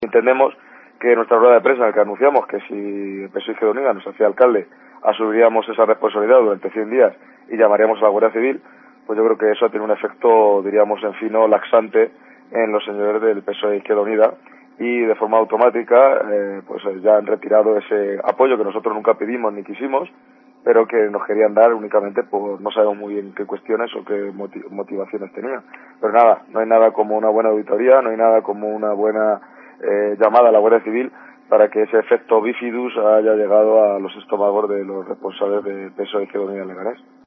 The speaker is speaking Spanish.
Entendemos que en nuestra rueda de prensa en la que anunciamos que si el PSOE Izquierda Unida nos hacía alcalde, asumiríamos esa responsabilidad durante 100 días y llamaríamos a la Guardia Civil, pues yo creo que eso tiene un efecto, diríamos, en fino, laxante en los señores del PSOE Izquierda Unida, y de forma automática pues ya han retirado ese apoyo que nosotros nunca pedimos ni quisimos, pero que nos querían dar únicamente por no sabemos muy bien qué cuestiones o qué motivaciones tenían. Pero nada, no hay nada como una buena auditoría, no hay nada como una buena llamada a la Guardia Civil para que ese efecto bifidus haya llegado a los estómagos de los responsables de PSOE Izquierda Unida en Leganés.